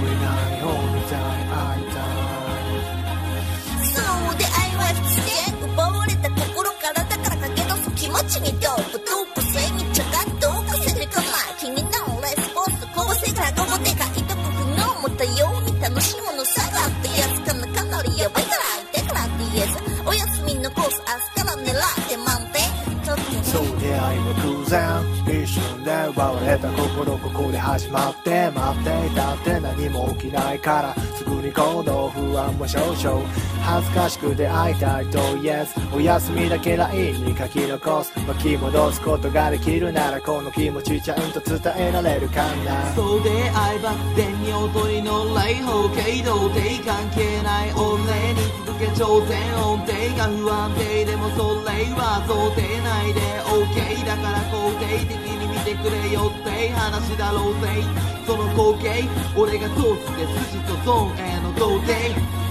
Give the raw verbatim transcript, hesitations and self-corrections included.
ない方に会いたい。 そう出会いは必然奪われた心からだから駆け出す気持ちにどうどうかせにちゃがどうかせでかまい君のレスポンスこぼせからこぼでかいとく不能も多様に楽しむのさらってやつかなかなりやばいからいてからって言えずお休みのコース明日から狙って満点そう出会いは偶然一瞬で奪われた心ここで始まって待っていたって何も起きないからすぐに行動不安も少々恥ずかしくて会いたいとイエスお休みだけ ライン に書き残す巻き戻すことができるならこの気持ちちゃんと伝えられるかなそう出会いば天に踊りの礼法形動的関係ない俺に続け挑戦音程が不安定でもそれは想定内で OK だから肯定的に見てくれよって話だろうぜその光景俺が通すで筋とゾーンへの童貞